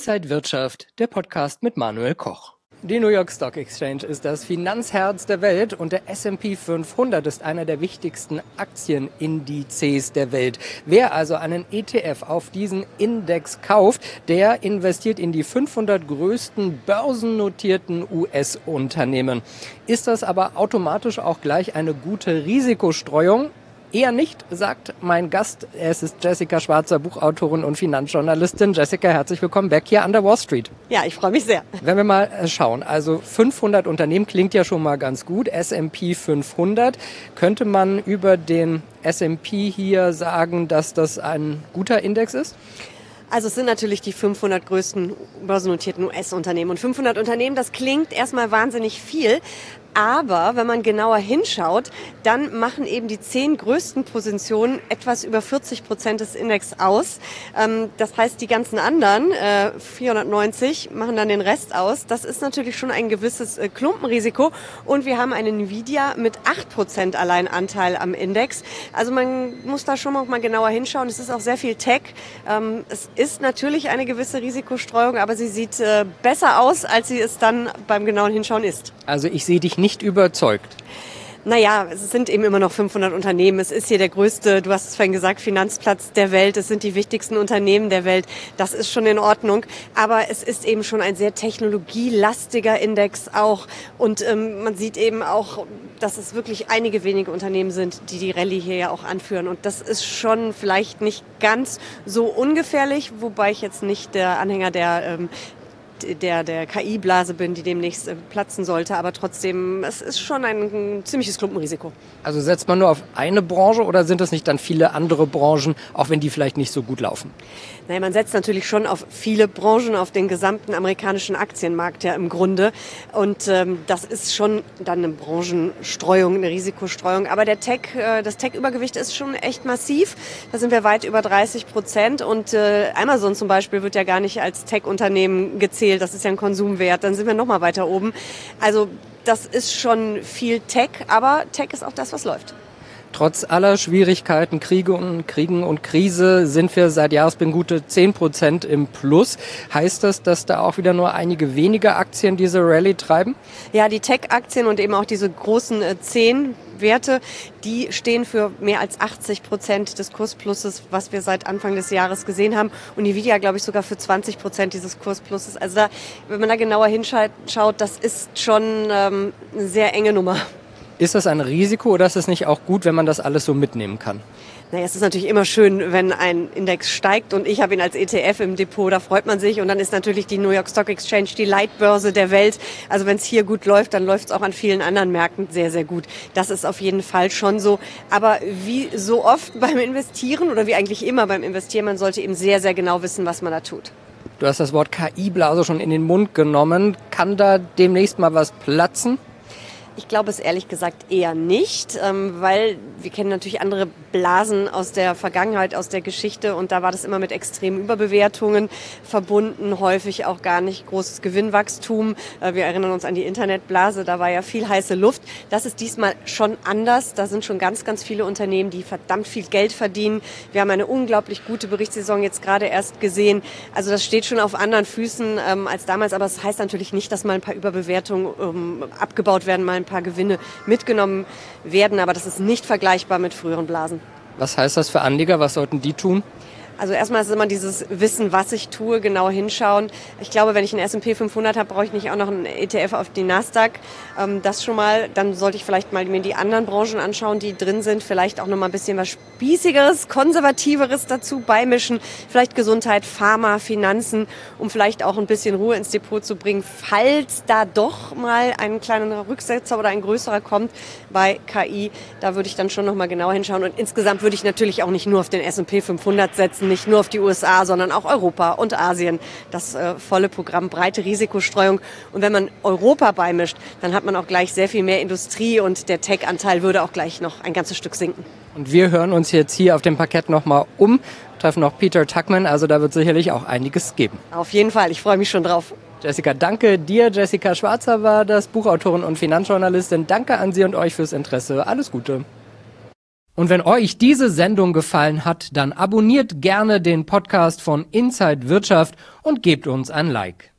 Inside Wirtschaft, der Podcast mit Manuel Koch. Die New York Stock Exchange ist das Finanzherz der Welt und der S&P 500 ist einer der wichtigsten Aktienindizes der Welt. Wer also einen ETF auf diesen Index kauft, der investiert in die 500 größten börsennotierten US-Unternehmen. Ist das aber automatisch auch gleich eine gute Risikostreuung? Eher nicht, sagt mein Gast. Es ist Jessica Schwarzer, Buchautorin und Finanzjournalistin. Jessica, herzlich willkommen back hier an der Wall Street. Ja, ich freue mich sehr. Wenn wir mal schauen, also 500 Unternehmen klingt ja schon mal ganz gut. S&P 500. Könnte man über den S&P hier sagen, dass das ein guter Index ist? Also es sind natürlich die 500 größten börsennotierten US-Unternehmen. Und 500 Unternehmen, das klingt erstmal wahnsinnig viel. Aber wenn man genauer hinschaut, dann machen eben die 10 größten Positionen etwas über 40% des Index aus. Das heißt, die ganzen anderen, 490, machen dann den Rest aus. Das ist natürlich schon ein gewisses Klumpenrisiko. Und wir haben eine Nvidia mit 8% Alleinanteil am Index. Also man muss da schon mal genauer hinschauen. Es ist auch sehr viel Tech. Es ist natürlich eine gewisse Risikostreuung, aber sie sieht besser aus, als sie es dann beim genauen Hinschauen ist. Also ich sehe dich nicht überzeugt. Naja, es sind eben immer noch 500 Unternehmen. Es ist hier der größte, du hast es vorhin gesagt, Finanzplatz der Welt. Es sind die wichtigsten Unternehmen der Welt. Das ist schon in Ordnung. Aber es ist eben schon ein sehr technologielastiger Index auch. Und man sieht eben auch, dass es wirklich einige wenige Unternehmen sind, die die Rallye hier ja auch anführen. Und das ist schon vielleicht nicht ganz so ungefährlich, wobei ich jetzt nicht der Anhänger der KI-Blase bin, die demnächst platzen sollte. Aber trotzdem, es ist schon ein ziemliches Klumpenrisiko. Also setzt man nur auf eine Branche oder sind es nicht dann viele andere Branchen, auch wenn die vielleicht nicht so gut laufen? Naja, man setzt natürlich schon auf viele Branchen, auf den gesamten amerikanischen Aktienmarkt ja im Grunde. Und das ist schon dann eine Branchenstreuung, eine Risikostreuung. Aber das Tech-Übergewicht ist schon echt massiv. Da sind wir weit über 30%. Und Amazon zum Beispiel wird ja gar nicht als Tech-Unternehmen gezählt. Das ist ja ein Konsumwert. Dann sind wir noch mal weiter oben. Also das ist schon viel Tech, aber Tech ist auch das, was läuft. Trotz aller Schwierigkeiten, Kriegen und Krise sind wir seit Jahresbeginn gute 10% im Plus. Heißt das, dass da auch wieder nur einige wenige Aktien diese Rallye treiben? Ja, die Tech-Aktien und eben auch diese großen 10 Werte, die stehen für mehr als 80% des Kursplusses, was wir seit Anfang des Jahres gesehen haben. Und Nvidia, glaube ich, sogar für 20% dieses Kursplusses. Also da, wenn man da genauer hinschaut, das ist schon eine sehr enge Nummer. Ist das ein Risiko oder ist es nicht auch gut, wenn man das alles so mitnehmen kann? Naja, es ist natürlich immer schön, wenn ein Index steigt und ich habe ihn als ETF im Depot, da freut man sich. Und dann ist natürlich die New York Stock Exchange die Leitbörse der Welt. Also wenn es hier gut läuft, dann läuft es auch an vielen anderen Märkten sehr, sehr gut. Das ist auf jeden Fall schon so. Aber wie so oft beim Investieren oder wie eigentlich immer beim Investieren, man sollte eben sehr, sehr genau wissen, was man da tut. Du hast das Wort KI-Blase schon in den Mund genommen. Kann da demnächst mal was platzen? Ich glaube es ehrlich gesagt eher nicht, weil wir kennen natürlich andere Blasen aus der Vergangenheit, aus der Geschichte und da war das immer mit extremen Überbewertungen verbunden, häufig auch gar nicht großes Gewinnwachstum. Wir erinnern uns an die Internetblase, da war ja viel heiße Luft. Das ist diesmal schon anders. Da sind schon ganz, ganz viele Unternehmen, die verdammt viel Geld verdienen. Wir haben eine unglaublich gute Berichtssaison jetzt gerade erst gesehen. Also das steht schon auf anderen Füßen als damals, aber das heißt natürlich nicht, dass mal ein paar Überbewertungen abgebaut werden, mal ein paar Gewinne mitgenommen werden, aber das ist nicht vergleichbar mit früheren Blasen. Was heißt das für Anleger? Was sollten die tun? Also erstmal ist immer dieses Wissen, was ich tue, genau hinschauen. Ich glaube, wenn ich einen S&P 500 habe, brauche ich nicht auch noch einen ETF auf die Nasdaq. Das schon mal. Dann sollte ich vielleicht mal mir die anderen Branchen anschauen, die drin sind. Vielleicht auch noch mal ein bisschen was Spießigeres, Konservativeres dazu beimischen. Vielleicht Gesundheit, Pharma, Finanzen, um vielleicht auch ein bisschen Ruhe ins Depot zu bringen, falls da doch mal ein kleiner Rücksetzer oder ein größerer kommt bei KI. Da würde ich dann schon noch mal genauer hinschauen. Und insgesamt würde ich natürlich auch nicht nur auf den S&P 500 setzen, nicht nur auf die USA, sondern auch Europa und Asien. Das volle Programm, breite Risikostreuung. Und wenn man Europa beimischt, dann hat man auch gleich sehr viel mehr Industrie und der Tech-Anteil würde auch gleich noch ein ganzes Stück sinken. Und wir hören uns jetzt hier auf dem Parkett nochmal treffen noch Peter Tuchman, also da wird sicherlich auch einiges geben. Auf jeden Fall, ich freue mich schon drauf. Jessica, danke dir. Jessica Schwarzer war das, Buchautorin und Finanzjournalistin. Danke an Sie und euch fürs Interesse. Alles Gute. Und wenn euch diese Sendung gefallen hat, dann abonniert gerne den Podcast von Inside Wirtschaft und gebt uns ein Like.